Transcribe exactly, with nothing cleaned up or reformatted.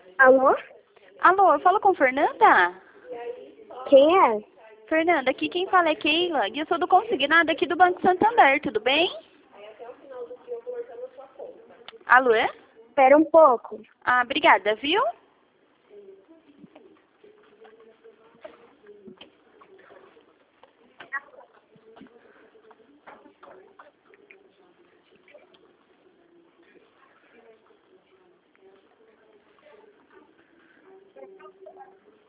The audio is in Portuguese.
Alô? Alô, eu falo com Fernanda? Quem é? Fernanda, aqui quem fala é Keila e eu sou do Consignado aqui do Banco Santander, tudo bem? Alô? É? Espera um pouco. Ah, obrigada, viu?